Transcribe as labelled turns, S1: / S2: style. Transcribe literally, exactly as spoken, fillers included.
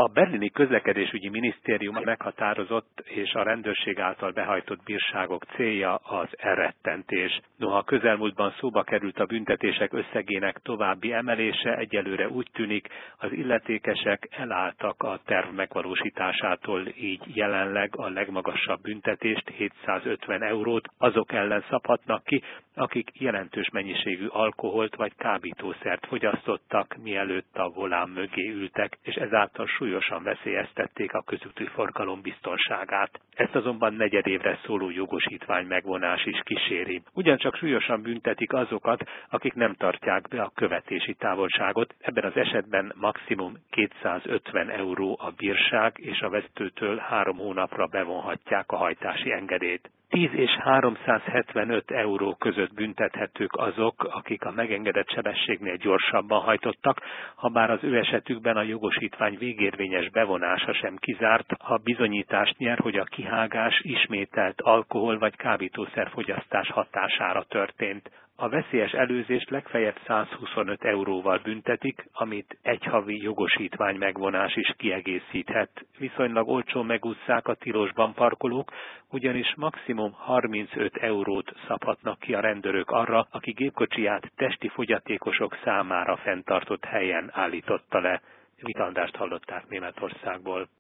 S1: A berlini közlekedésügyi minisztérium meghatározott és a rendőrség által behajtott bírságok célja az elrettentés. Noha a közelmúltban szóba került a büntetések összegének további emelése, egyelőre úgy tűnik, az illetékesek elálltak a terv megvalósításától, így jelenleg a legmagasabb büntetést, hétszázötven eurót azok ellen szabhatnak ki, akik jelentős mennyiségű alkoholt vagy kábítószert fogyasztottak, mielőtt a volán mögé ültek, és ezáltal súlyosan veszélyeztették a közúti forgalom biztonságát. Ezt azonban negyedévre szóló jogosítvány megvonás is kíséri. Ugyancsak súlyosan büntetik azokat, akik nem tartják be a követési távolságot, ebben az esetben maximum kétszázötven euró a bírság, és a vezetőtől három hónapra bevonhatják a hajtási engedélyt. tíz és háromszázhetvenöt euró között büntethetők azok, akik a megengedett sebességnél gyorsabban hajtottak, habár az ő esetükben a jogosítvány végérvényes bevonása sem kizárt, ha bizonyítást nyer, hogy a kihágás ismételt alkohol vagy kábítószerfogyasztás hatására történt. A veszélyes előzést legfeljebb százhuszonöt euróval büntetik, amit egy havi jogosítvány megvonás is kiegészíthet. Viszonylag olcsón megússzák a tilosban parkolók, ugyanis maximum harmincöt eurót szabhatnak ki a rendőrök arra, aki gépkocsiját testi fogyatékosok számára fenntartott helyen állította le. Vitandást hallották Németországból.